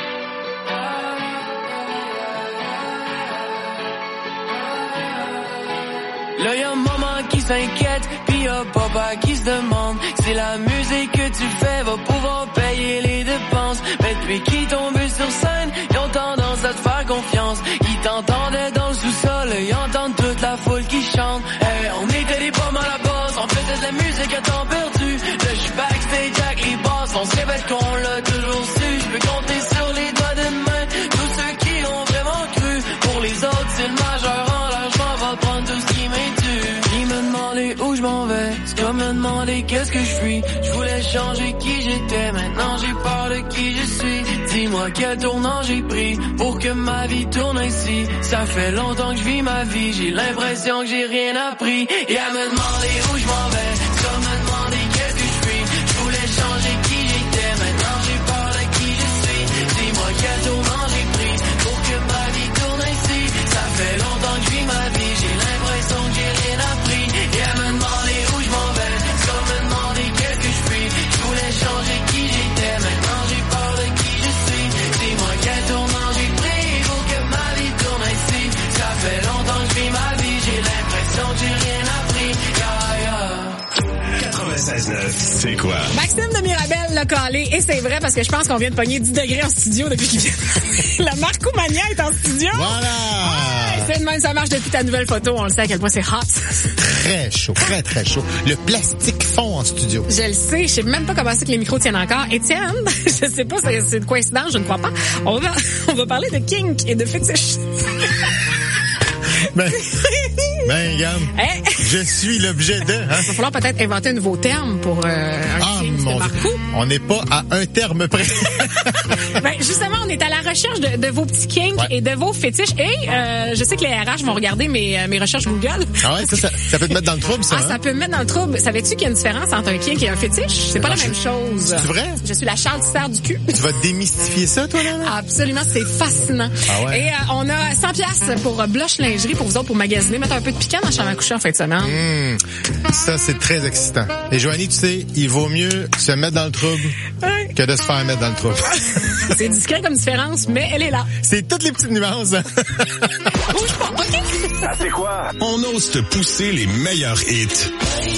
Là y'a maman qui s'inquiète, pis y'a papa qui se demande si la musique que tu fais va pouvoir payer les dépenses. Mais depuis qu'ils tombent sur scène, ils ont tendance à te faire confiance. Ils t'entendaient dans le sous-sol, ils entendent toute la foule qui chante. Hey, on était des pommes à la base, on faisait de la musique à temps perdu. Là j'suis backstage avec les basses, on se répète qu'on l'a toujours su. J'peux compter sur les doigts de main tous ceux qui ont vraiment cru. Pour les autres c'est le majeur en l'air, j'm'en vais prendre tout ce qui m'est dû. Ils me demandaient où je m'en vais, c'est comme me demander qu'est-ce que je fuis. Je voulais changer qui j'étais, maintenant j'ai peur de qui je suis. Dis-moi quel tournant j'ai pris pour que ma vie tourne ici. Ça fait longtemps que je vis ma vie, j'ai l'impression que j'ai rien appris. Et à me demander où je m'en vais, c'est comme me demander qu'est-ce que je fuis. Je voulais changer qui j'étais, maintenant j'ai peur de qui je suis. Dis-moi quel tournant j'ai pris pour que ma vie tourne ici. Ça fait longtemps que je vis ma vie, j'ai l'impression que j'ai rien appris. Et à me demander où je m'en vais, c'est comme me demander qu'est-ce que je fuis. Je voulais changer qui j'étais, maintenant j'ai peur de qui je suis. Dis-moi quel tournant j'ai pris pour que ma vie tourne ici. Ça fait longtemps que je vis ma vie, j'ai l'impression que j'ai rien appris. Yeah, yeah. 96.9. c'est quoi? Maxime de Mirabel l'a calé, et c'est vrai parce que je pense qu'on vient de pogner 10 degrés en studio depuis qu'il vient. La Marco Mania est en studio. Voilà! Ouais, c'est de même, ça marche depuis ta nouvelle photo. On le sait à quel point c'est hot. Très chaud, très, très chaud. Le plastique fond en studio. Je le sais, je sais même pas comment c'est que les micros tiennent encore. Étienne, je sais pas, c'est une coïncidence, je ne crois pas. On va parler de kink et de fétiche. Ben, regarde, je suis l'objet de... Hein? Il va falloir peut-être inventer un nouveau terme pour un kink de Marco. On n'est pas à un terme près. Ben, justement, on est à la recherche de vos petits kinks et de vos fétiches. Et je sais que les RH vont regarder mes recherches Google. Ah ouais, ça peut te mettre dans le trouble, ça. Ah, ça peut me mettre dans le trouble. Savais-tu qu'il y a une différence entre un kink et un fétiche? C'est pas la même chose. C'est vrai? Je suis la Charles Tissère du cul. Tu vas démystifier ça, toi, là? Absolument, c'est fascinant. Ah ouais? Et on a 100$ pour Blush Lingerie pour vous autres pour magasiner, mettre un peu de piquant dans la chambre à coucher en fin de semaine. Ça, c'est très excitant. Et Joanie, tu sais, il vaut mieux se mettre dans le trouble que de se faire mettre dans le trouble. C'est discret comme différence, mais elle est là. C'est toutes les petites nuances. Bouge pas, OK? Ah, c'est quoi? On ose te pousser les meilleurs hits.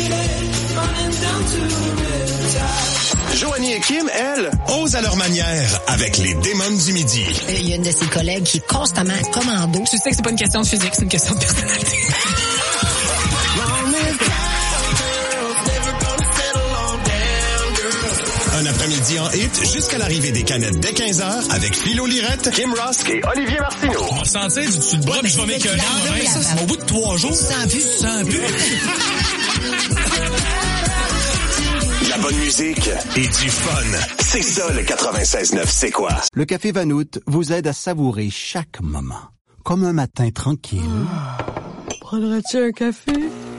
Joanie et Kim, elles, osent à leur manière avec les démons du midi. Il y a une de ses collègues qui est constamment commando. Tu sais que c'est pas une question de physique, c'est une question de personnalité. Un après-midi en hit jusqu'à l'arrivée des canettes dès 15h avec Philo Lirette, Kim Rosk et Olivier Martineau. On va sentir du dessus de bras, mais je vais m'écœurer. Au bout de 3 jours, sans plus. La bonne musique et du fun. C'est ça le 96.9, c'est quoi? Le Café Vanout vous aide à savourer chaque moment. Comme un matin tranquille. Prendrais-tu un café?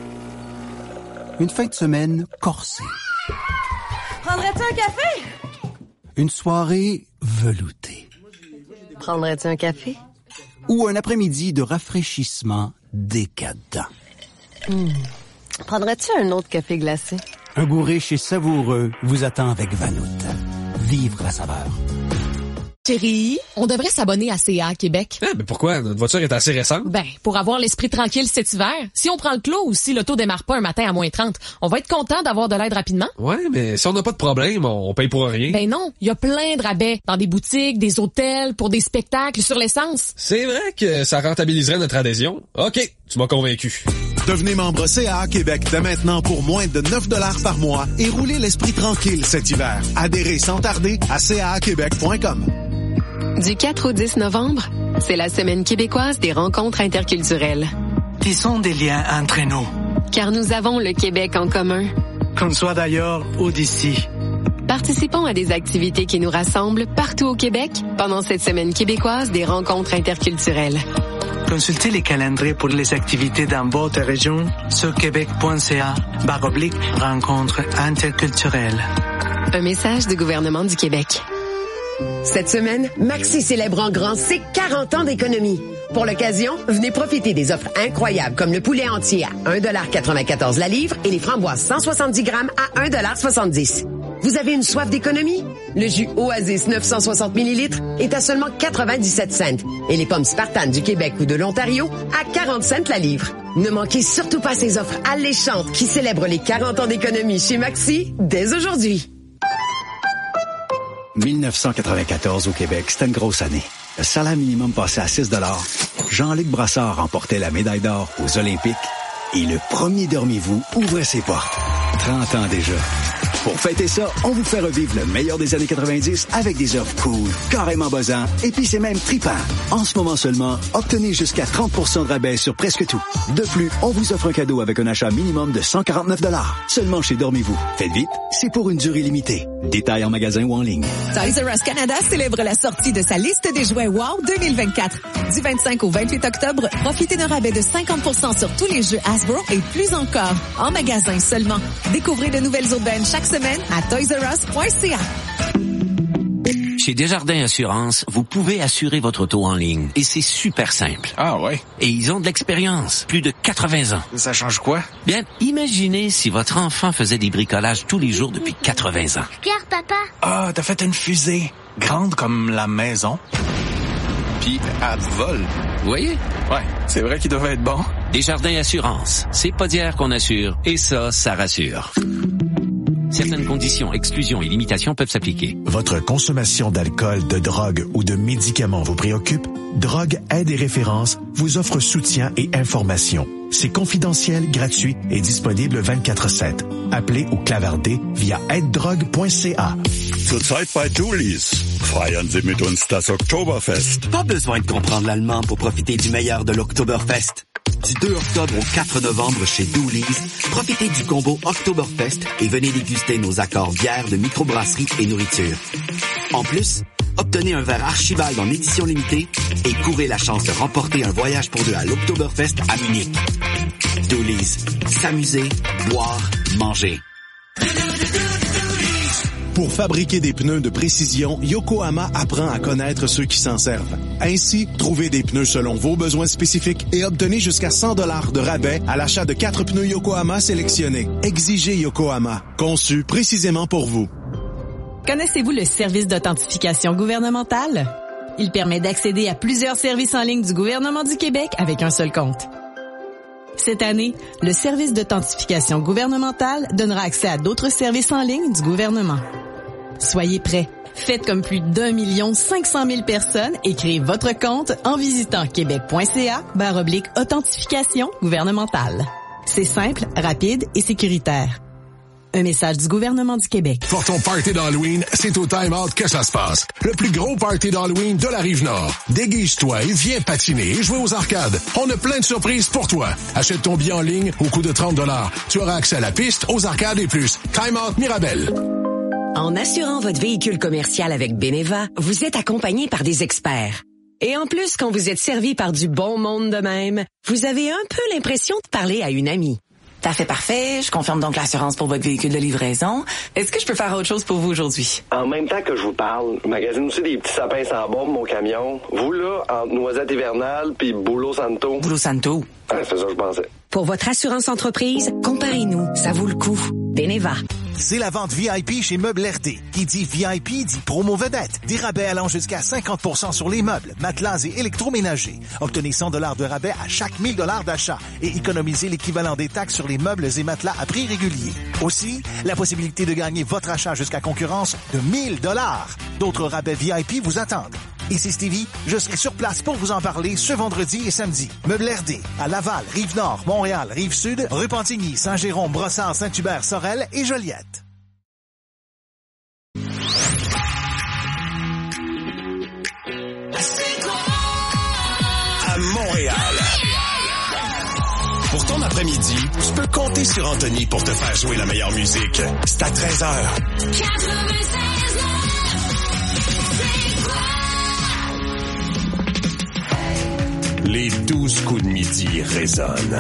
Une fin de semaine corsée. Prendrais-tu un café? Une soirée veloutée. Prendrais-tu un café? Ou un après-midi de rafraîchissement décadent. Prendrais-tu un autre café glacé? Un goût riche et savoureux vous attend avec Vanout. Vivre la saveur. Chérie, on devrait s'abonner à CA Québec. Ah, mais pourquoi? Notre voiture est assez récente. Ben, pour avoir l'esprit tranquille cet hiver. Si on prend le clos ou si l'auto démarre pas un matin à moins 30, on va être content d'avoir de l'aide rapidement. Ouais, mais si on n'a pas de problème, on paye pour rien. Ben non, il y a plein de rabais dans des boutiques, des hôtels, pour des spectacles, sur l'essence. C'est vrai que ça rentabiliserait notre adhésion. OK, tu m'as convaincu. Devenez membre CA Québec dès maintenant pour moins de 9$ par mois et roulez l'esprit tranquille cet hiver. Adhérez sans tarder à caaquebec.com. Du 4 au 10 novembre, c'est la Semaine québécoise des rencontres interculturelles. Tissons des liens entre nous. Car nous avons le Québec en commun. Qu'on soit d'ailleurs ou d'ici. Participons à des activités qui nous rassemblent partout au Québec pendant cette Semaine québécoise des rencontres interculturelles. Consultez les calendriers pour les activités dans votre région sur québec.ca/rencontres interculturelles. Un message du gouvernement du Québec. Cette semaine, Maxi célèbre en grand ses 40 ans d'économie. Pour l'occasion, venez profiter des offres incroyables comme le poulet entier à 1,94$ la livre et les framboises 170 grammes à 1,70$. Vous avez une soif d'économie? Le jus Oasis 960 ml est à seulement 97 cents et les pommes Spartan du Québec ou de l'Ontario à 40 cents la livre. Ne manquez surtout pas ces offres alléchantes qui célèbrent les 40 ans d'économie chez Maxi dès aujourd'hui. 1994 au Québec, c'était une grosse année. Le salaire minimum passait à 6 $. Jean-Luc Brassard remportait la médaille d'or aux Olympiques et le premier Dormez-vous ouvrait ses portes. 30 ans déjà. Pour fêter ça, on vous fait revivre le meilleur des années 90 avec des offres cool, carrément buzzants, et puis c'est même trippant. En ce moment seulement, obtenez jusqu'à 30% de rabais sur presque tout. De plus, on vous offre un cadeau avec un achat minimum de 149 $. Seulement chez Dormez-vous. Faites vite, c'est pour une durée limitée. Détails en magasin ou en ligne. Toys R Us Canada célèbre la sortie de sa liste des jouets WOW 2024. Du 25 au 28 octobre, profitez d'un rabais de 50% sur tous les jeux Hasbro et plus encore. En magasin seulement. Découvrez de nouvelles aubaines chaque semaine à toysrus.ca. Chez Desjardins Assurance, vous pouvez assurer votre auto en ligne. Et c'est super simple. Ah ouais? Et ils ont de l'expérience. Plus de 80 ans. Ça change quoi? Bien, imaginez si votre enfant faisait des bricolages tous les jours depuis 80 ans. Regarde, papa. Ah, t'as fait une fusée. Grande comme la maison. Puis, elle vole. Vous voyez? Ouais, c'est vrai qu'il devait être bon. Desjardins Assurance. C'est pas d'hier qu'on assure. Et ça rassure. Certaines conditions, exclusions et limitations peuvent s'appliquer. Votre consommation d'alcool, de drogue ou de médicaments vous préoccupe? Drogue Aide et Référence vous offre soutien et information. C'est confidentiel, gratuit et disponible 24/7. Appelez ou clavardez via aiddrogue.ca. Zurzeit bei Doolies. Feiern Sie mit uns das Oktoberfest. Pas besoin de comprendre l'allemand pour profiter du meilleur de l'Oktoberfest. Du 2 octobre au 4 novembre chez Doolies, profitez du combo Oktoberfest et venez déguster nos accords bières de microbrasserie et nourriture. En plus, obtenez un verre Archibald en édition limitée et courez la chance de remporter un voyage pour deux à l'Oktoberfest à Munich. Doolies. S'amuser, boire, manger. Pour fabriquer des pneus de précision, Yokohama apprend à connaître ceux qui s'en servent. Ainsi, trouvez des pneus selon vos besoins spécifiques et obtenez jusqu'à 100 $ de rabais à l'achat de 4 pneus Yokohama sélectionnés. Exigez Yokohama, conçu précisément pour vous. Connaissez-vous le service d'authentification gouvernementale? Il permet d'accéder à plusieurs services en ligne du gouvernement du Québec avec un seul compte. Cette année, le service d'authentification gouvernementale donnera accès à d'autres services en ligne du gouvernement. Soyez prêts. Faites comme plus d'1 500 000 personnes et créez votre compte en visitant québec.ca/authentification gouvernementale. C'est simple, rapide et sécuritaire. Un message du gouvernement du Québec. Pour ton party d'Halloween, c'est au Time Out que ça se passe. Le plus gros party d'Halloween de la Rive-Nord. Déguise-toi et viens patiner et jouer aux arcades. On a plein de surprises pour toi. Achète ton billet en ligne au coût de 30 $. Tu auras accès à la piste, aux arcades et plus. Time Out Mirabel. En assurant votre véhicule commercial avec Beneva, vous êtes accompagné par des experts. Et en plus, quand vous êtes servi par du bon monde de même, vous avez un peu l'impression de parler à une amie. Parfait. Je confirme donc l'assurance pour votre véhicule de livraison. Est-ce que je peux faire autre chose pour vous aujourd'hui? En même temps que je vous parle, je magasine aussi des petits sapins sans bombe, mon camion. Vous, là, entre Noisette Hivernale puis Boulot Santo. Boulot Santo? C'est ça que je pensais. Pour votre assurance entreprise, comparez-nous. Ça vaut le coup. Beneva. C'est la vente VIP chez Meubles RD. Qui dit VIP dit promo vedette. Des rabais allant jusqu'à 50% sur les meubles, matelas et électroménagers. Obtenez 100 $ de rabais à chaque 1 000 $ d'achat et économisez l'équivalent des taxes sur les meubles et matelas à prix régulier. Aussi, la possibilité de gagner votre achat jusqu'à concurrence de 1 000 $. D'autres rabais VIP vous attendent. Ici Stevie, je serai sur place pour vous en parler ce vendredi et samedi. Meubles RD, à Laval, Rive-Nord, Montréal, Rive-Sud, Repentigny, Saint-Jérôme, Brossard, Saint-Hubert, Sorel et Joliette. À Montréal. Pour ton après-midi, tu peux compter sur Anthony pour te faire jouer la meilleure musique. C'est à 13h. Les 12 coups de midi résonnent.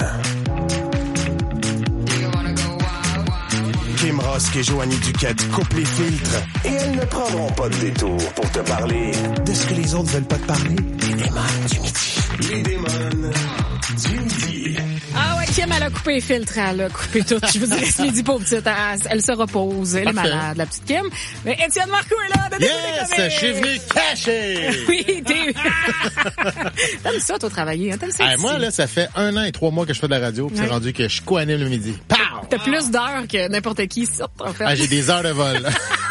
Kim Rosk et Joanie Duquette coupent les filtres et elles ne prendront pas de détour pour te parler de ce que les autres veulent pas te parler. Les démons du midi. Les démons du midi. Ah ouais, Kim, elle a coupé les filtres, elle a coupé tout. Je vous dirais ce midi, pauvre petite, elle se repose, elle est malade, la petite Kim. Mais Étienne Marcoux est là. Yes, je suis venu cacher. Oui, t'es... T'aimes ça, toi, travailler, hein? T'aimes ça? Moi, là, ça fait 1 an et 3 mois que je fais de la radio, puis c'est rendu que je co-anime le midi. Pow! T'as plus d'heures que n'importe qui ici, en fait. Ah, j'ai des heures de vol.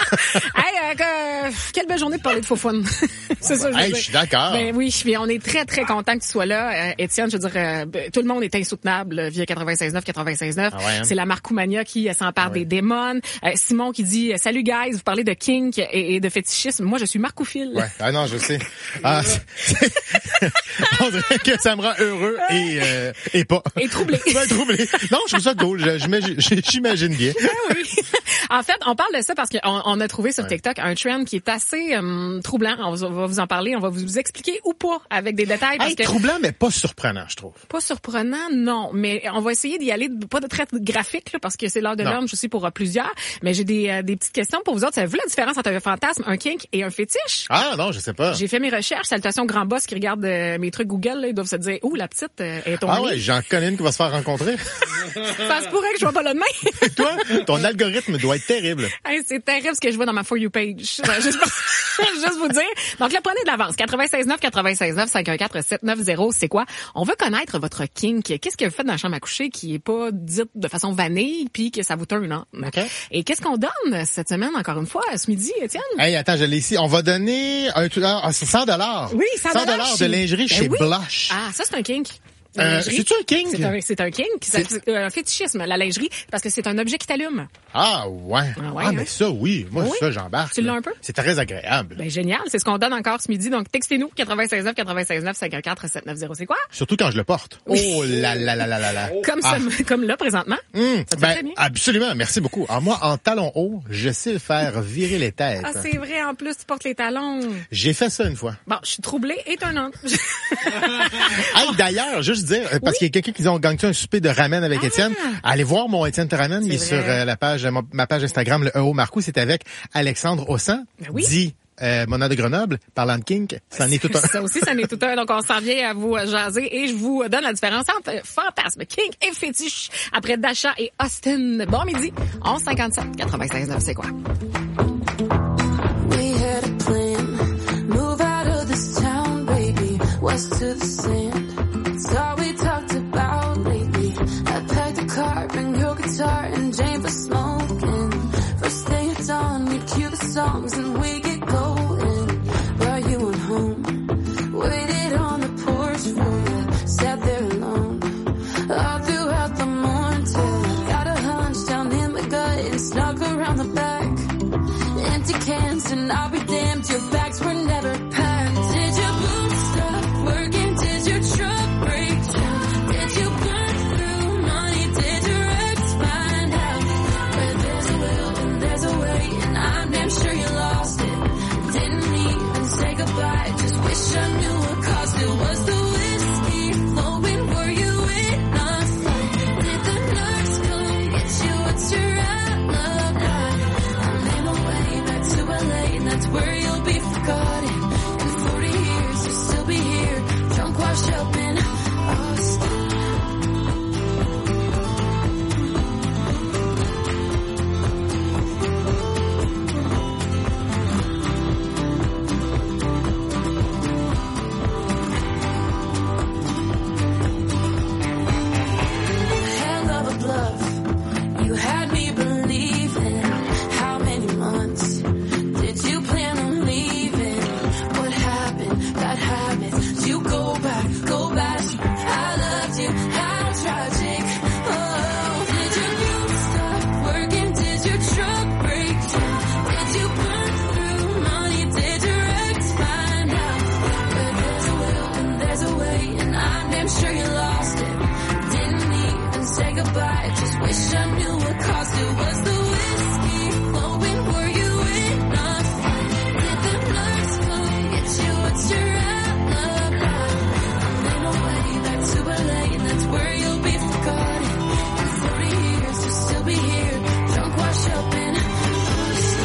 Quelle belle journée de parler de faux fun. C'est ça, je suis d'accord. Ben oui, puis on est très, très content que tu sois là. Étienne, je veux dire, tout le monde est insoutenable via 96.9, 96.9. Ah ouais, hein? C'est la Marcoumania qui s'empare des démons. Simon qui dit, salut guys, vous parlez de kink et de fétichisme. Moi, je suis marcophile. Ouais. Ah non, je sais. On dirait que ça me rend heureux et pas. Et troublé. Troublé. Non, je trouve ça cool. J'imagine bien. Ah oui. En fait, on parle de ça parce qu'on a trouvé sur TikTok un trend qui est assez troublant. On va vous en parler. On va vous expliquer ou pas avec des détails. Parce que troublant, mais pas surprenant, je trouve. Pas surprenant, non. Mais on va essayer d'y aller, pas de très graphique, là, parce que c'est l'heure de l'homme, je sais, pour plusieurs. Mais j'ai des petites questions pour vous autres. Savez-vous la différence entre un fantasme, un kink et un fétiche? Ah non, je sais pas. J'ai fait mes recherches. Salutations grand boss qui regarde mes trucs Google. Là, ils doivent se dire, la petite est tombée. Ah ouais, j'en connais une qui va se faire rencontrer. Ça se pourrait que je vois pas là demain. Toi, ton algorithme doit être C'est terrible. Hey, c'est terrible ce que je vois dans ma For You page. Juste vous dire. Donc là, prenez de l'avance. 96.9, 96.9, 514-790, c'est quoi? On veut connaître votre kink. Qu'est-ce que vous faites dans la chambre à coucher qui est pas dite de façon vanille puis que ça vous turn on? Okay. Et qu'est-ce qu'on donne cette semaine, encore une fois, ce midi, Étienne? Hey, attends, je l'ai ici. On va donner c'est $100. Oui, $100 de lingerie chez Blush. Ah, ça, c'est un kink. C'est-tu un kink? C'est un kink. C'est un fétichisme, la lingerie, parce que c'est un objet qui t'allume. Ah, ouais. Mais ça, oui. Moi, ça, j'embarque. Tu l'as un peu? C'est très agréable. Ben, génial. C'est ce qu'on donne encore ce midi. Donc, textez-nous, 96.9, 96.9, 514-790. C'est quoi? Surtout quand je le porte. Oui. Oh là là là là là là. Comme là, présentement. Ça te fait très bien. Absolument. Merci beaucoup. Alors, moi, en talons hauts, je sais faire virer les têtes. Ah, c'est vrai. En plus, tu portes les talons. J'ai fait ça une fois. Bon, je suis troublée et turnante. Hey, d'ailleurs, juste dire, parce qu'il y a quelqu'un qui dit, on gagne-tu un souper de ramen avec Étienne? Allez voir mon Étienne te ramène. Il est sur la page, ma page Instagram, le EO Marcoux. C'est avec Alexandre Ossan. Dit Mona de Grenoble, parlant de kink, ça en est tout un. Ça aussi, ça en est tout un. Donc, on s'en vient à vous jaser et je vous donne la différence entre fantasme, kink et fétiche après Dasha et Austin. Bon midi, 11h57, 96.9, c'est quoi? We had a plan, move out of this town, baby, west to the sand. It's all we talked about lately. I packed a car, bring your guitar and Jane for smoking. First thing it's on, we cue the songs and we get going. Brought you on home, waited on the porch for you, sat there alone. All throughout the morning till I got a hunch down in my gut and snuck around the back. Empty cans and I'll be damned, your bags were never packed. Did your boots stop working? Did your truck break down? Did you burn through money? Did your ex find out? Where there's a will and there's a way, and I'm damn sure you lost it. Didn't even say goodbye, just wish I knew what caused it. Was the whiskey flowing? Were you in a fight? Did the nurse come get you? What's your alibi? I made my way back to LA, and that's where you'll be forgotten. In 40 years, you'll still be here, drunk, washed up in Austin. Hell of a bluff, you had me believing. How many months did you plan on leaving? What happened? Bad habits. You go back. I loved you. How tragic. Oh, did your boots stop working? Did your truck break down? Did you burn through money? Did your ex find out? Where there's a will and there's a way, and I'm damn sure you lost it. Didn't even say goodbye, just wish I knew what caused it. Was the whiskey flowing? Were you in a fight? Did the nurse come get you? What's your alibi? I made my way back to LA, and that's where you'll be forgotten. In 40 years, you'll still be here, drunk, washed up in Austin.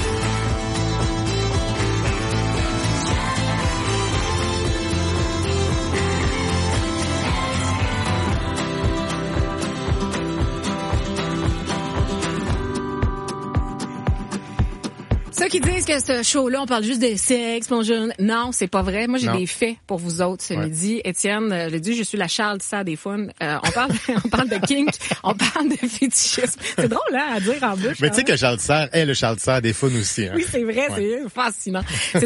Ceux qui disent que ce show-là, on parle juste de sexe, non, c'est pas vrai. Moi, j'ai des faits pour vous autres ce midi. Étienne, j'ai dit, je suis la Charles Tissard des fun. On parle de kink, on parle de fétichisme. C'est drôle, hein, à dire en bouche. Mais tu sais que Charles Tissard est le Charles Tissard des fun aussi, hein. Oui, c'est vrai, c'est fascinant.